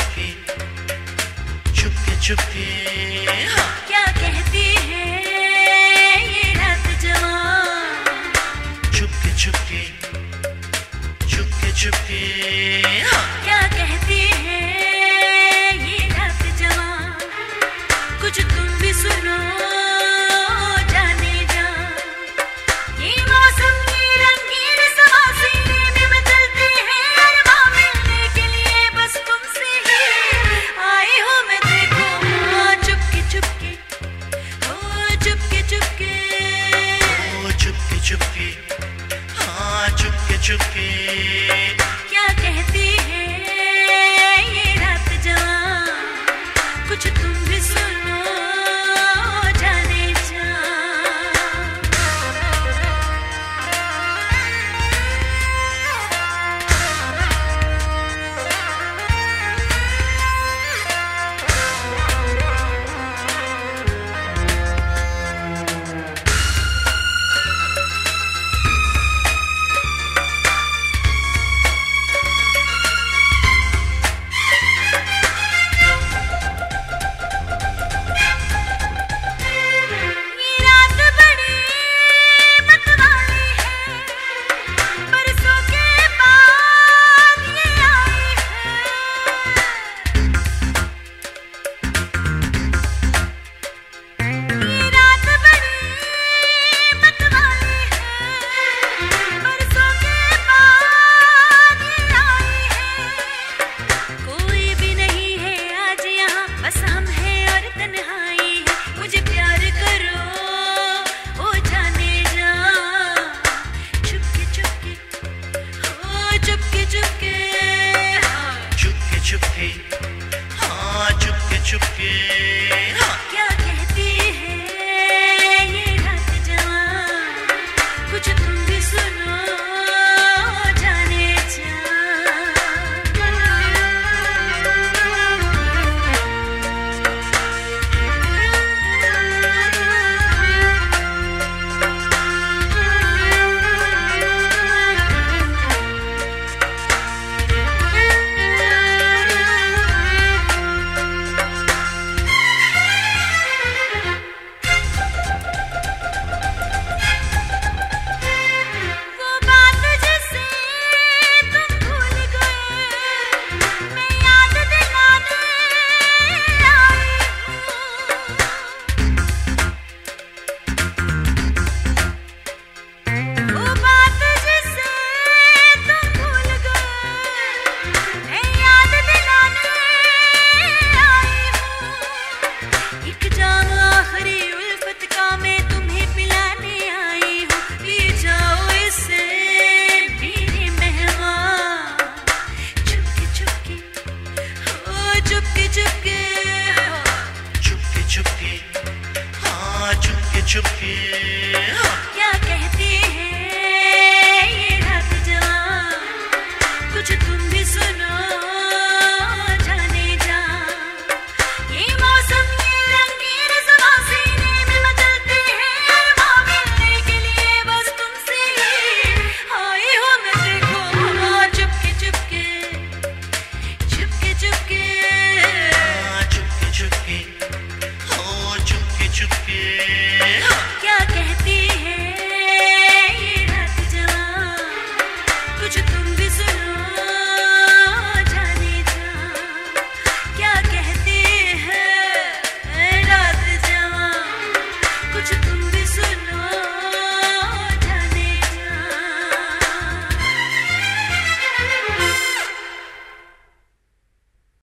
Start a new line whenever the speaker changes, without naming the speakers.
चुपके चुपके चुपके हाँ।
क्या कहती है ये रात जवां,
चुपके चुपके चुपके चुपके हाँ।
क्या कहती है ये रात जवां, कुछ तुम भी सुनो जाने जा। ये मौसम की रंगीन समा सीने में चलती है, अरमां मिलने के लिए बस तुमसे ही आई हूँ मैं। देखो हाँ, चुपके चुपके ओ चुपके चुपके
ओ चुपके चुपके हाँ चुपके चुपके।
क्या कहती है ये रात जवां, कुछ तुम भी सुनो जाने जा।
चुपके हाँ चुपके चुपके हाँ।
क्या कहती है ये रात जवां, कुछ तुम भी सुनो जाने जा।
चुपके हाँ चुपके चुपके हाँ।